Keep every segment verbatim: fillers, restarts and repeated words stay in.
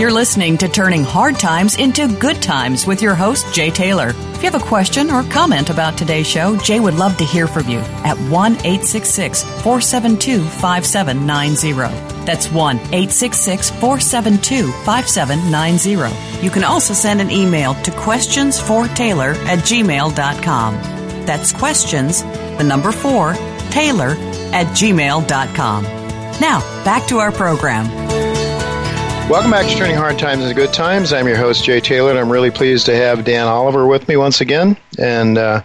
You're listening to Turning Hard Times into Good Times with your host, Jay Taylor. If you have a question or comment about today's show, Jay would love to hear from you at one eight six six, four seven two, five seven nine zero. That's one eight six six, four seven two, five seven nine zero. You can also send an email to questions for taylor at gmail dot com. That's questions, the number four, Taylor at gmail dot com. Now, back to our program. Welcome back to Turning Hard Times into Good Times. I'm your host, Jay Taylor, and I'm really pleased to have Dan Oliver with me once again. And uh,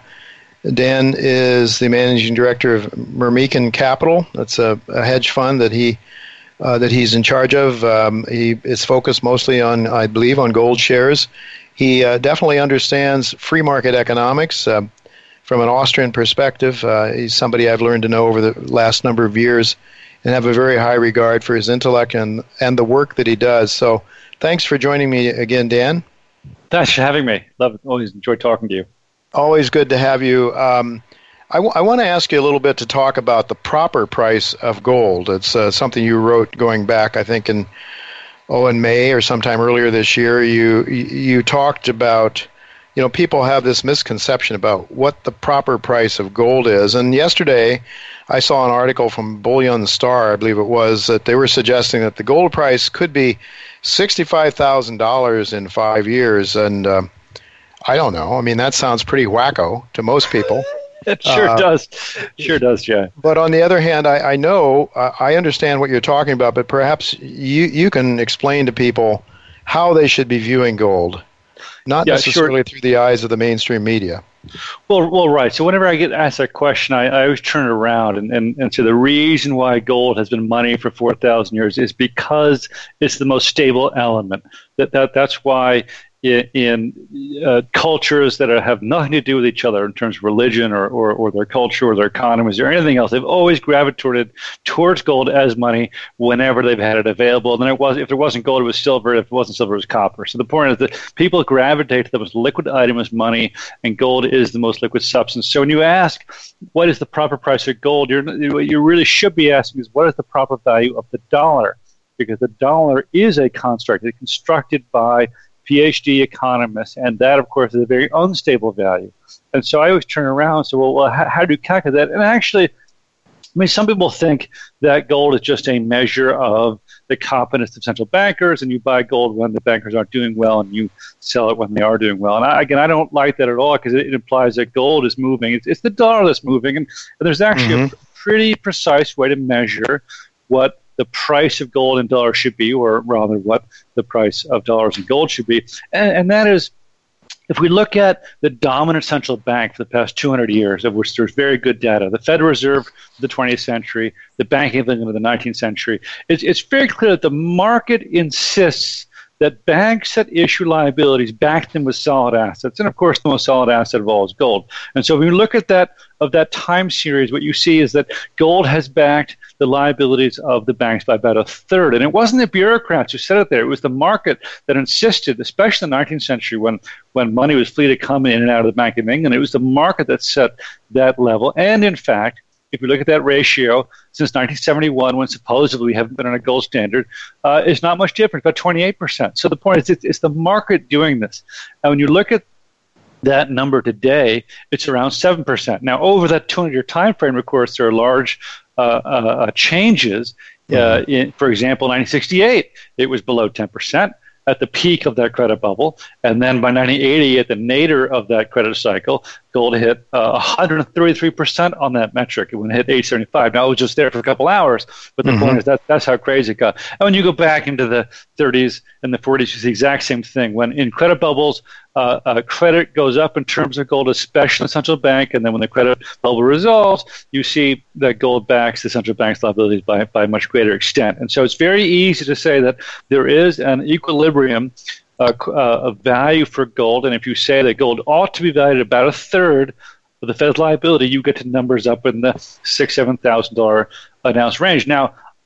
Dan is the managing director of Mermekin Capital. That's a, a hedge fund that he uh, that he's in charge of. Um, he is focused mostly on, I believe, on gold shares. He uh, definitely understands free market economics uh, from an Austrian perspective. Uh, he's somebody I've learned to know over the last number of years, and have a very high regard for his intellect and, and the work that he does. So thanks for joining me again, Dan. Thanks for having me. Love it. Always enjoy talking to you. Always good to have you. Um, I, w- I want to ask you a little bit to talk about the proper price of gold. It's uh, something you wrote going back, I think, in oh, in May or sometime earlier this year. You you talked about, you know, people have this misconception about what the proper price of gold is. And yesterday, I saw an article from Bullion Star, I believe it was, that they were suggesting that the gold price could be sixty-five thousand dollars in five years. And uh, I don't know. I mean, that sounds pretty wacko to most people. It sure uh, does. Sure does, Jay. But on the other hand, I, I know, uh, I understand what you're talking about, but perhaps you, you can explain to people how they should be viewing gold, not yeah, necessarily sure. through the eyes of the mainstream media. Well, well, right. So whenever I get asked that question, I, I always turn it around and, and, and say the reason why gold has been money for four thousand years is because it's the most stable element. That, that That's why in, in uh, cultures that are, have nothing to do with each other in terms of religion or, or, or their culture or their economies or anything else, they've always gravitated towards gold as money whenever they've had it available. And then it was, if there wasn't gold, it was silver. If it wasn't silver, it was copper. So the point is that people gravitate to the most liquid item as money, and gold is the most liquid substance. So when you ask, what is the proper price of gold, you're, what you really should be asking is, what is the proper value of the dollar? Because the dollar is a construct. It's constructed by P H D economists, and that, of course, is a very unstable value. And so I always turn around and say, well, well how, how do you calculate that? And actually, I mean, some people think that gold is just a measure of the confidence of central bankers, and you buy gold when the bankers aren't doing well, and you sell it when they are doing well. And I, again, I don't like that at all, because it, it implies that gold is moving. It's, it's the dollar that's moving, and, and there's actually mm-hmm. a pretty precise way to measure what the price of gold and dollars should be, or rather what the price of dollars and gold should be. And, and that is, if we look at the dominant central bank for the past two hundred years, of which there's very good data, the Federal Reserve of the twentieth century, the Bank of England of the nineteenth century, it's, it's very clear that the market insists that banks that issue liabilities back them with solid assets. And of course, the most solid asset of all is gold. And so when you look at that, of that time series, what you see is that gold has backed the liabilities of the banks by about a third. And it wasn't the bureaucrats who said it there. It was the market that insisted, especially in the nineteenth century, when, when money was free to come in and out of the Bank of England. It was the market that set that level. And in fact, if we look at that ratio, since nineteen seventy-one, when supposedly we haven't been on a gold standard, uh, it's not much different, about twenty-eight percent. So the point is, it's, it's the market doing this. And when you look at that number today, it's around seven percent. Now, over that two hundred year time frame, of course, there are large uh, uh, changes. Uh, in, for example, nineteen sixty-eight, it was below ten percent. At the peak of that credit bubble. And then by nineteen eighty, at the nadir of that credit cycle, gold hit uh, one hundred thirty-three percent on that metric. It went hit eight seventy-five. Now, it was just there for a couple hours, but the mm-hmm. point is that that's how crazy it got. And when you go back into the thirties and the forties, you see the exact same thing. When in credit bubbles, uh, uh, credit goes up in terms of gold, especially in the central bank, and then when the credit bubble resolves, you see that gold backs the central bank's liabilities by, by a much greater extent. And so it's very easy to say that there is an equilibrium Uh, uh, of value for gold, and if you say that gold ought to be valued at about a third of the Fed's liability, you get to numbers up in the six, seven thousand dollar an ounce range. Now,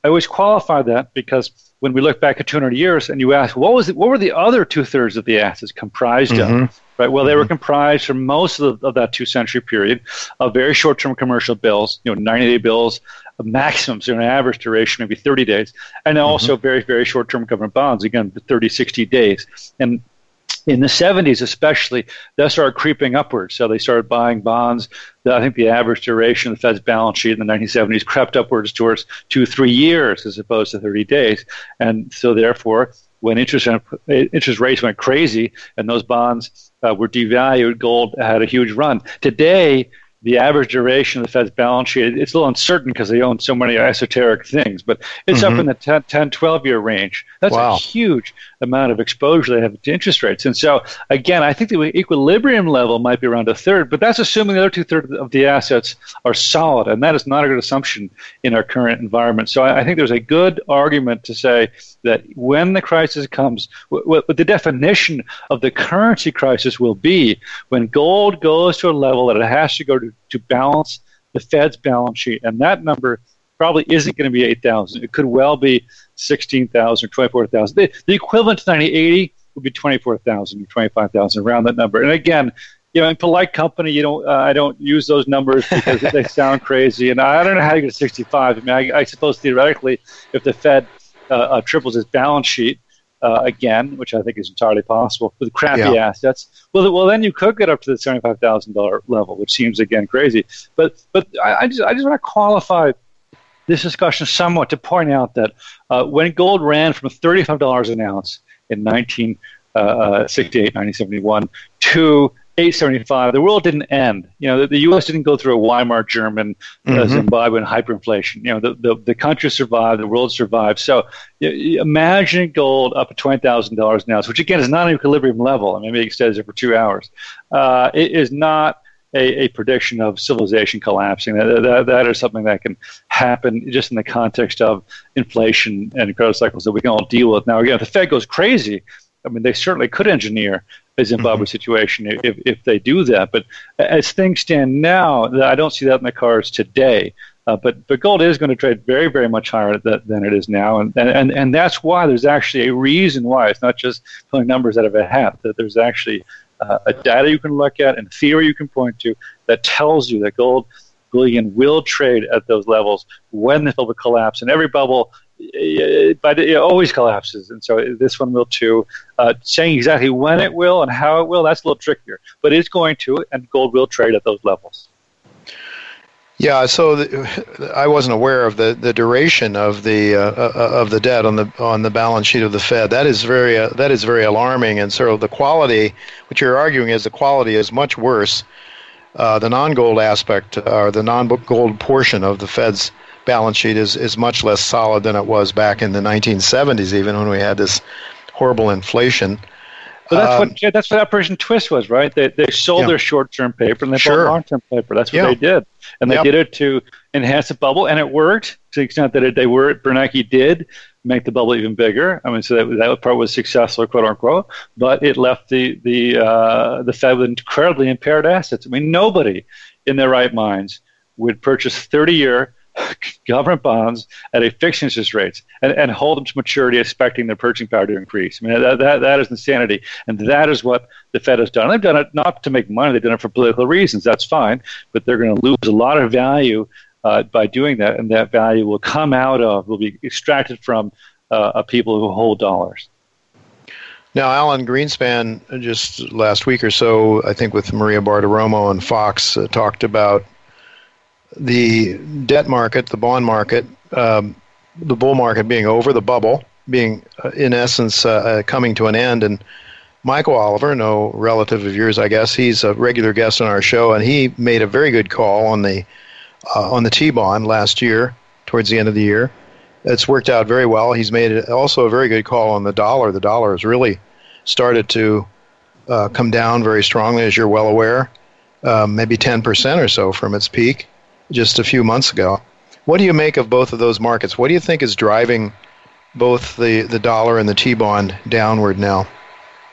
I always qualify that because when we look back at two hundred years and you ask, what was it, what were the other two-thirds of the assets comprised mm-hmm. of? Right. Well, they mm-hmm. were comprised for most of, the, of that two-century period of very short-term commercial bills, you know, ninety-day bills, maximums, so an average duration, maybe thirty days, and then mm-hmm. also very, very short-term government bonds, again, thirty, sixty days. And in the seventies especially, that started creeping upwards. So they started buying bonds. I think the average duration of the Fed's balance sheet in the nineteen seventies crept upwards towards two, three years as opposed to thirty days. And so therefore, when interest interest rates went crazy and those bonds uh, were devalued, gold had a huge run. Today, the average duration of the Fed's balance sheet, it's a little uncertain because they own so many esoteric things, but it's mm-hmm. up in the ten, ten, twelve-year range. That's wow. a huge amount of exposure they have to interest rates. And so, again, I think the equilibrium level might be around a third, but that's assuming the other two-thirds of the assets are solid, and that is not a good assumption in our current environment. So I, I think there's a good argument to say that when the crisis comes, what the definition of the currency crisis will be when gold goes to a level that it has to go to to balance the Fed's balance sheet. And that number probably isn't going to be eight thousand. It could well be sixteen thousand or twenty-four thousand. The, the equivalent to nineteen eighty would be twenty-four thousand or twenty-five thousand, around that number. And again, you know, in polite company, you don't. Uh, I don't use those numbers because they sound crazy. And I don't know how you get to sixty-five. I mean, I, I suppose theoretically, if the Fed uh, uh, triples its balance sheet, Uh, again, which I think is entirely possible with crappy yeah. assets. Well, well, then you could get up to the seventy-five thousand dollars level, which seems again crazy. But but I, I just I just want to qualify this discussion somewhat to point out that uh, when gold ran from thirty-five dollars an ounce in nineteen sixty-eight, nineteen seventy-one to eight seventy-five, the world didn't end. You know, the, the U S didn't go through a Weimar German, mm-hmm. uh, Zimbabwean hyperinflation. You know, the, the, the country survived, the world survived. So you, you imagine gold up at twenty thousand dollars an ounce, which again is not an equilibrium level. I mean, maybe it extends it for two hours. Uh, it is not a, a prediction of civilization collapsing. That, that, that is something that can happen just in the context of inflation and credit cycles that we can all deal with. Now, again, if the Fed goes crazy, I mean, they certainly could engineer a Zimbabwe mm-hmm. situation if, if they do that. But as things stand now, I don't see that in the cards today. Uh, but, but gold is going to trade very, very much higher th- than it is now. And, and, and that's why there's actually a reason why. It's not just pulling numbers out of a hat. That there's actually uh, a data you can look at and theory you can point to that tells you that gold bullion will trade at those levels when the bubble collapses. And every bubble but it always collapses, and so this one will too. Uh, saying exactly when it will and how it will, that's a little trickier. But it's going to, and gold will trade at those levels. Yeah, so the, I wasn't aware of the, the duration of the uh, of the debt on the on the balance sheet of the Fed. That is very uh, that is very alarming, and so the quality, what you're arguing is the quality is much worse. Uh, the non-gold aspect, or the non-gold portion of the Fed's balance sheet is, is much less solid than it was back in the nineteen seventies, even when we had this horrible inflation. But that's um, what yeah, that's what Operation Twist was, right? They they sold yeah. their short-term paper and they sure. bought long-term paper. That's what yeah. they did, and they yep. did it to enhance the bubble, and it worked to the extent that it, they were Bernanke did make the bubble even bigger. I mean, so that that part was successful, quote unquote. But it left the the uh, the Fed with incredibly impaired assets. I mean, nobody in their right minds would purchase thirty-year government bonds at a fixed interest rates and, and hold them to maturity expecting their purchasing power to increase. I mean, that, that, that is insanity. And that is what the Fed has done. They've done it not to make money. They've done it for political reasons. That's fine. But they're going to lose a lot of value uh, by doing that. And that value will come out of, will be extracted from uh, people who hold dollars. Now, Alan Greenspan, just last week or so, I think with Maria Bartiromo on Fox, uh, talked about the debt market, the bond market, um, the bull market being over, the bubble being, uh, in essence, uh, uh, coming to an end. And Michael Oliver, no relative of yours, I guess, he's a regular guest on our show, and he made a very good call on the uh, on the T-bond last year, towards the end of the year. It's worked out very well. He's made also a very good call on the dollar. The dollar has really started to uh, come down very strongly, as you're well aware, um, maybe ten percent or so from its peak just a few months ago. What do you make of both of those markets? What do you think is driving both the, the dollar and the T-bond downward now?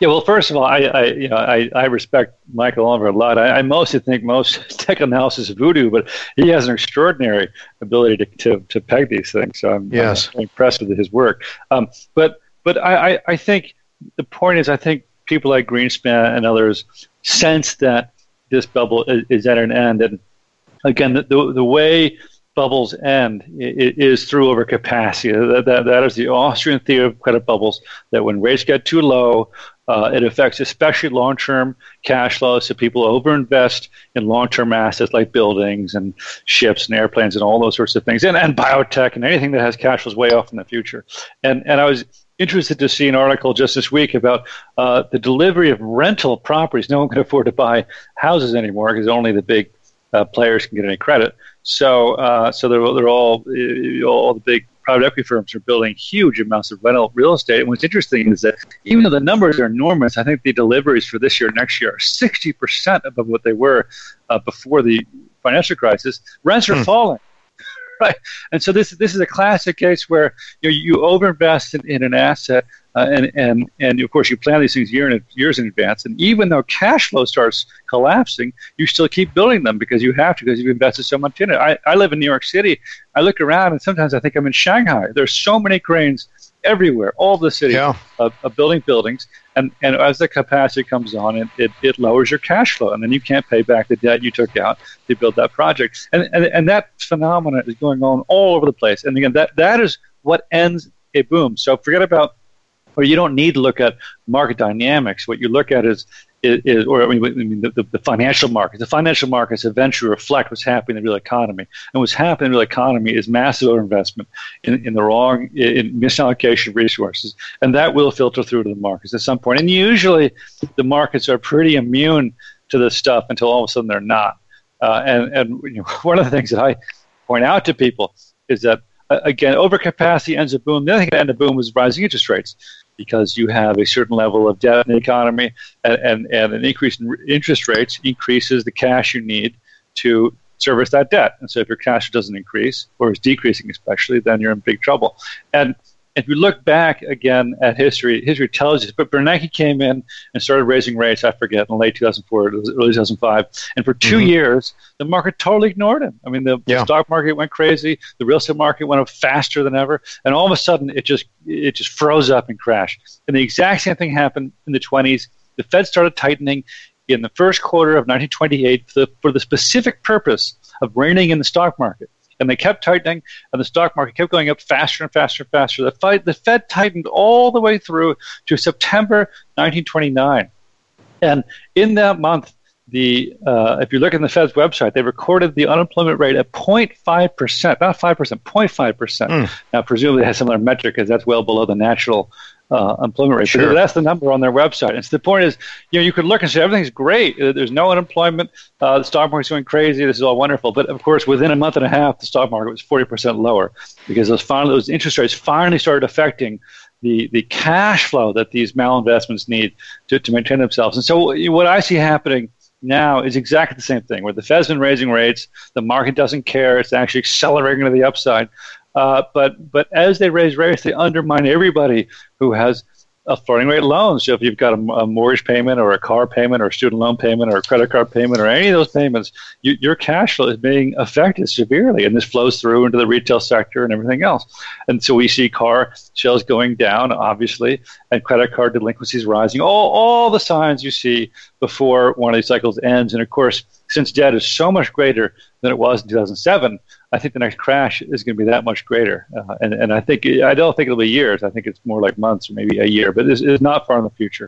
Yeah, well, first of all, I I, you know, I, I respect Michael Oliver a lot. I, I mostly think most tech analysis is voodoo, but he has an extraordinary ability to to, to peg these things. So I'm, yes. I'm impressed with his work. Um, but but I, I, I think the point is, I think people like Greenspan and others sense that this bubble is, is at an end. And again, the the, the way bubbles end is through overcapacity. That, that, that is the Austrian theory of credit bubbles, that when rates get too low, uh, it affects especially long-term cash flows, so people overinvest in long-term assets like buildings and ships and airplanes and all those sorts of things, and, and biotech and anything that has cash flows way off in the future. And, and I was interested to see an article just this week about uh, the delivery of rental properties. No one can afford to buy houses anymore because only the big uh, players can get any credit. So, uh, so they're, they're all all the big private equity firms are building huge amounts of rental real estate. And what's interesting is that even though the numbers are enormous, I think the deliveries for this year, next year, are sixty percent above what they were uh, before the financial crisis. Rents are hmm. falling, right? And so this this is a classic case where you know, you overinvest in, in an asset. Uh, and, and, and, of course, you plan these things year in, years in advance. And even though cash flow starts collapsing, you still keep building them because you have to, because you've invested so much in it. I, I live in New York City. I look around, and sometimes I think I'm in Shanghai. There's so many cranes everywhere, all the city, yeah. of, of building buildings. And, and as the capacity comes on, it, it, it lowers your cash flow. And then you can't pay back the debt you took out to build that project. And, and, and that phenomenon is going on all over the place. And, again, that, that is what ends a boom. So forget about Or you don't need to look at market dynamics. What you look at is, is, is or I mean, I mean the, the, the financial markets. The financial markets eventually reflect what's happening in the real economy. And what's happening in the real economy is massive overinvestment in, in the wrong, in misallocation of resources. And that will filter through to the markets at some point. And usually the markets are pretty immune to this stuff until all of a sudden they're not. Uh, and and you know, one of the things that I point out to people is that, uh, again, overcapacity ends a boom. The other thing that ended a boom was rising interest rates, because you have a certain level of debt in the economy, and, and, and an increase in interest rates increases the cash you need to service that debt. And so if your cash doesn't increase, or is decreasing especially, then you're in big trouble. And if you look back again at history, history tells you, but Bernanke came in and started raising rates, I forget, in late two thousand four, early two thousand five. And for two mm-hmm. years, the market totally ignored him. I mean, the, yeah. the stock market went crazy. The real estate market went up faster than ever. And all of a sudden, it just it just froze up and crashed. And the exact same thing happened in the twenties. The Fed started tightening in the first quarter of nineteen twenty-eight for the, for the specific purpose of reining in the stock market. And they kept tightening, and the stock market kept going up faster and faster and faster. The, fight, the Fed tightened all the way through to September nineteen twenty-nine. And in that month, the uh, if you look at the Fed's website, they recorded the unemployment rate at zero point five percent, not five percent, zero point five percent. Mm. Now, presumably, it has some other metric because that's well below the natural uh, employment rate. Sure. But that's the number on their website. And so the point is, you know, you could look and say everything's great. There's no unemployment. Uh, the stock market's going crazy. This is all wonderful. But of course, within a month and a half, the stock market was forty percent lower because those finally, those interest rates finally started affecting the the cash flow that these malinvestments need to, to maintain themselves. And so what I see happening now is exactly the same thing, where the Fed's been raising rates, the market doesn't care, it's actually accelerating to the upside. Uh, but but as they raise rates, they undermine everybody who has a floating rate loan. So if you've got a, a mortgage payment or a car payment or a student loan payment or a credit card payment or any of those payments, you, your cash flow is being affected severely. And this flows through into the retail sector and everything else. And so we see car sales going down, obviously, and credit card delinquencies rising. All, all the signs you see before one of these cycles ends. And of course, since debt is so much greater than it was in two thousand seven, I think the next crash is going to be that much greater. Uh, and, and I think I don't think it'll be years. I think it's more like months or maybe a year, but it's, it's not far in the future.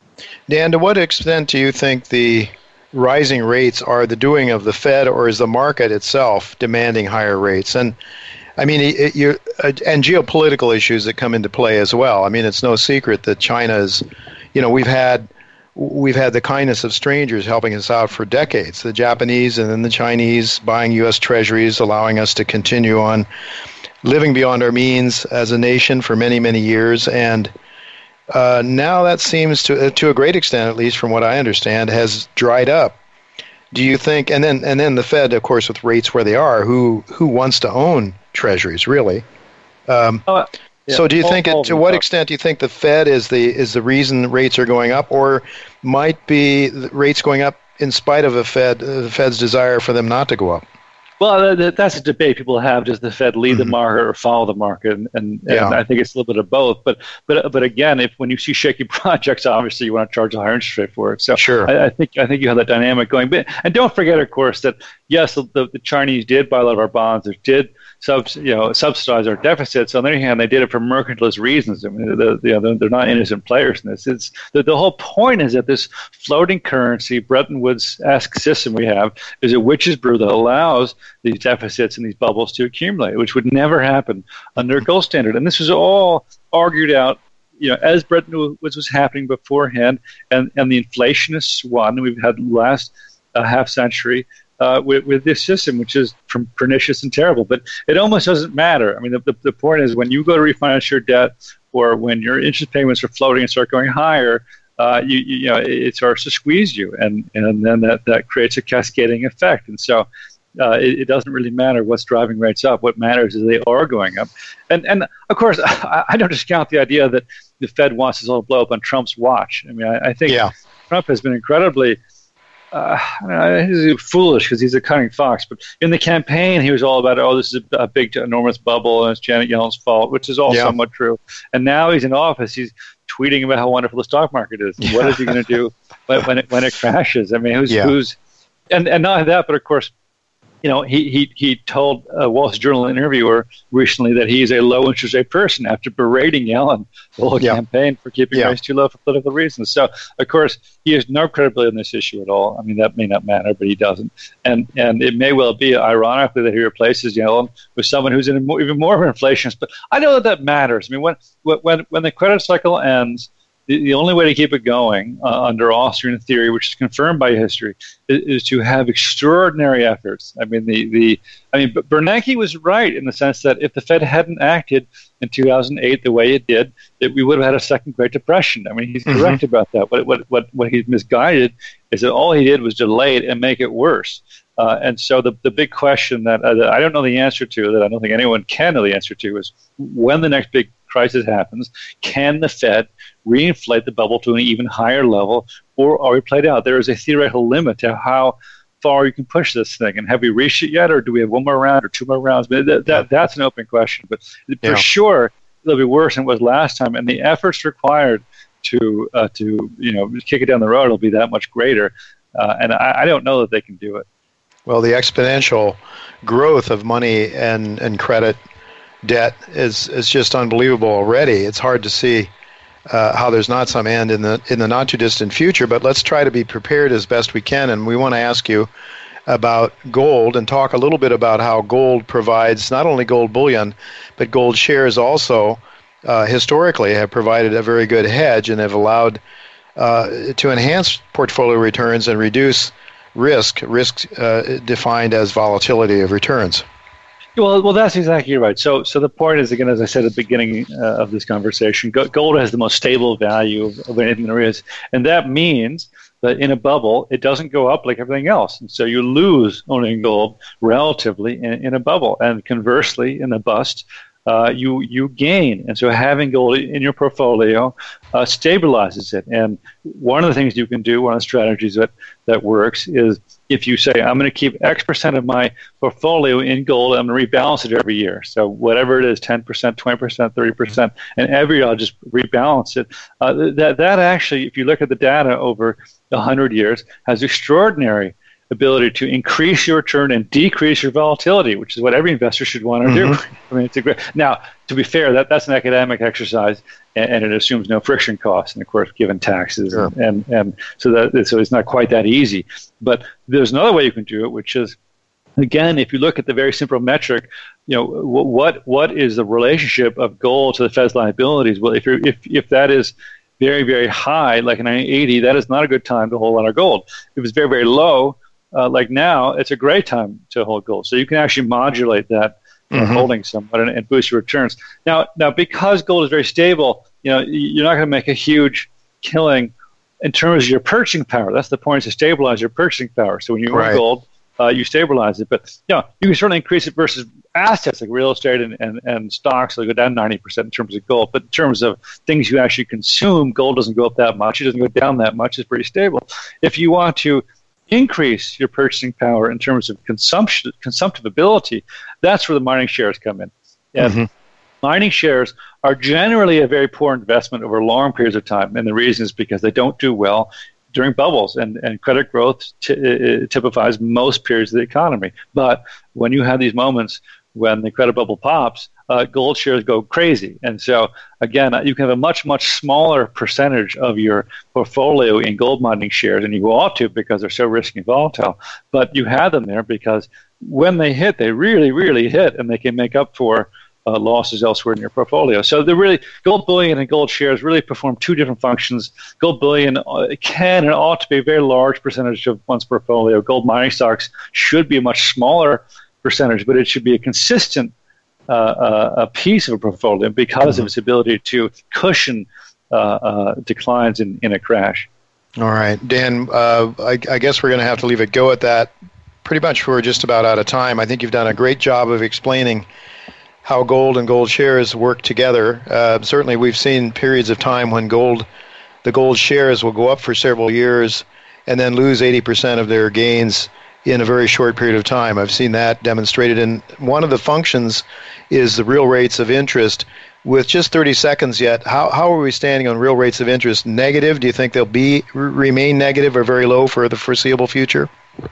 Dan, to what extent do you think the rising rates are the doing of the Fed, or is the market itself demanding higher rates? And I mean, it, you uh, and geopolitical issues that come into play as well. I mean, it's no secret that China is, you know, we've had We've had the kindness of strangers helping us out for decades, the Japanese and then the Chinese buying U S treasuries, allowing us to continue on living beyond our means as a nation for many, many years. And uh, now that seems to, to a great extent, at least from what I understand, has dried up. Do you think, and then and then the Fed, of course, with rates where they are, who, who wants to own treasuries, really? Um, uh, Yeah. So do you all, think, all it, to what extent do you think the Fed is the is the reason rates are going up, or might be the rates going up in spite of the Fed, the Fed's desire for them not to go up? Well, that's a debate people have. Does the Fed lead mm-hmm. the market or follow the market? And, and, yeah. and I think it's a little bit of both. But but but again, if when you see shaky projects, obviously you want to charge a higher interest rate for it. So sure. I, I think I think you have that dynamic going. But and don't forget, of course, that yes, the, the Chinese did buy a lot of our bonds. They did sub, you know, subsidize our deficits. On the other hand, they did it for mercantilist reasons. I mean, the, you know, they're not innocent players in this. It's the, the whole point is that this floating currency, Bretton Woods-esque system we have, is a witch's brew that allows these deficits and these bubbles to accumulate, which would never happen under a gold standard. And this was all argued out, you know, as Bretton Woods was happening beforehand, and, and the inflationists won. We've had the last uh, half century uh, with, with this system, which is pernicious and terrible. But it almost doesn't matter. I mean, the, the, the point is when you go to refinance your debt, or when your interest payments are floating and start going higher, uh, you, you, you know, it, it starts to squeeze you, and, and then that, that creates a cascading effect. And so Uh, it, it doesn't really matter what's driving rates up. What matters is they are going up. And, and of course, I, I don't discount the idea that the Fed wants this all to blow up on Trump's watch. I mean, I, I think yeah. Trump has been incredibly uh, I don't know, he's foolish because he's a cunning fox. But in the campaign, he was all about, oh, this is a, a big, enormous bubble, and it's Janet Yellen's fault, which is all yeah. somewhat true. And now he's in office. He's tweeting about how wonderful the stock market is. Yeah. What is he going to do when, when, it, when it crashes? I mean, who's yeah. who's and, and not that, but of course, you know, he he he told a Wall Street Journal interviewer recently that he is a low interest rate person after berating Yellen the whole yeah. campaign for keeping yeah. rates too low for political reasons. So, of course, he has no credibility on this issue at all. I mean, that may not matter, but he doesn't. And and it may well be, ironically, that he replaces Yellen with someone who's in a more, even more of an inflationist. But I know that that matters. I mean, when when when the credit cycle ends, the, the only way to keep it going uh, under Austrian theory, which is confirmed by history, is, is to have extraordinary efforts. I mean, the, the I mean, Bernanke was right in the sense that if the Fed hadn't acted in two thousand eight the way it did, that we would have had a second Great Depression. I mean, he's mm-hmm. correct about that. What what what what he's misguided is that all he did was delay it and make it worse. Uh, and so the the big question that, uh, that I don't know the answer to, that I don't think anyone can know the answer to, is when the next big crisis happens, can the Fed reinflate the bubble to an even higher level, or are we played out? There is a theoretical limit to how far you can push this thing. And have we reached it yet, or do we have one more round or two more rounds? But that, that that's an open question. But for yeah. sure, it'll be worse than it was last time, and the efforts required to uh, to you know kick it down the road will be that much greater. Uh, and I, I don't know that they can do it. Well, the exponential growth of money and, and credit debt is is just unbelievable already. It's hard to see uh, how there's not some end in the in the not too distant future. But let's try to be prepared as best we can. And we want to ask you about gold and talk a little bit about how gold provides not only gold bullion, but gold shares also uh, historically have provided a very good hedge and have allowed uh, to enhance portfolio returns and reduce risk. Risk uh, defined as volatility of returns. Well, well, that's exactly right. So, so the point is, again, as I said at the beginning uh, of this conversation, gold has the most stable value of, of anything there is, and that means that in a bubble, it doesn't go up like everything else, and so you lose owning gold relatively in, in a bubble, and conversely, in a bust, uh, you you gain. And so, having gold in your portfolio uh, stabilizes it. And one of the things you can do, one of the strategies that that works, is if you say, I'm going to keep X percent of my portfolio in gold, I'm going to rebalance it every year. So whatever it is, ten percent, twenty percent, thirty percent, and every year I'll just rebalance it. Uh, that, that actually, if you look at the data over one hundred years, has extraordinary ability to increase your return and decrease your volatility, which is what every investor should want to mm-hmm. do. I mean, it's a great. Now, to be fair, that, that's an academic exercise, and, and it assumes no friction costs, and of course, given taxes, sure. and and so that so it's not quite that easy. But there's another way you can do it, which is, again, if you look at the very simple metric, you know, what what is the relationship of gold to the Fed's liabilities? Well, if you're, if if that is very very high, like in nineteen eighty, that is not a good time to hold a lot of gold. If it's very very low, Uh, like now, it's a great time to hold gold. So you can actually modulate that uh, mm-hmm. holding somewhat and, and boost your returns. Now, now, because gold is very stable, you know, you're not going to make a huge killing in terms of your purchasing power. That's the point, is to stabilize your purchasing power. So when you own right. gold, uh, you stabilize it. But, you know, you can certainly increase it versus assets like real estate and, and, and stocks, they'll go down ninety percent in terms of gold. But in terms of things you actually consume, gold doesn't go up that much. It doesn't go down that much. It's pretty stable. If you want to increase your purchasing power in terms of consumption, consumptive ability, that's where the mining shares come in. And mm-hmm. mining shares are generally a very poor investment over long periods of time. And the reason is because they don't do well during bubbles, and, and credit growth t- typifies most periods of the economy. But when you have these moments when the credit bubble pops, uh, gold shares go crazy. And so, again, you can have a much, much smaller percentage of your portfolio in gold mining shares, and you ought to because they're so risky and volatile. But you have them there because when they hit, they really, really hit, and they can make up for Uh, losses elsewhere in your portfolio. So the really gold bullion and gold shares really perform two different functions. Gold bullion uh, can and ought to be a very large percentage of one's portfolio. Gold mining stocks should be a much smaller percentage, but it should be a consistent uh, uh, a piece of a portfolio because mm-hmm. of its ability to cushion uh, uh, declines in, in a crash. All right, Dan, uh, I, I guess we're going to have to leave it go at that. Pretty much we're just about out of time. I think you've done a great job of explaining how gold and gold shares work together. Uh, certainly we've seen periods of time when gold, the gold shares will go up for several years and then lose eighty percent of their gains in a very short period of time. I've seen that demonstrated. And one of the functions is the real rates of interest. With just thirty seconds yet, how, how are we standing on real rates of interest? Negative? Do you think they'll be remain negative or very low for the foreseeable future?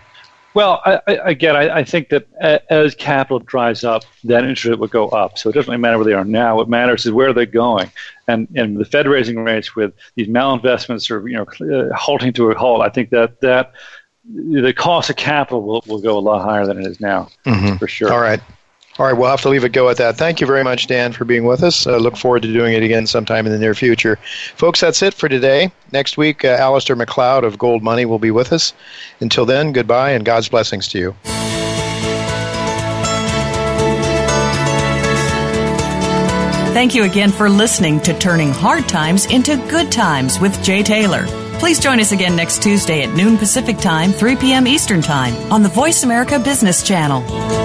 Well, I, I, again, I, I think that as capital dries up, then interest rate will go up. So it doesn't really matter where they are now. What matters is where they're going. And and the Fed raising rates with these malinvestments or you know uh, halting to a halt, I think that that the cost of capital will, will go a lot higher than it is now, mm-hmm. for sure. All right. All right, we'll have to leave it go at that. Thank you very much, Dan, for being with us. I uh, look forward to doing it again sometime in the near future. Folks, that's it for today. Next week, uh, Alistair McLeod of Gold Money will be with us. Until then, goodbye and God's blessings to you. Thank you again for listening to Turning Hard Times into Good Times with Jay Taylor. Please join us again next Tuesday at noon Pacific Time, three p.m. Eastern Time on the Voice America Business Channel.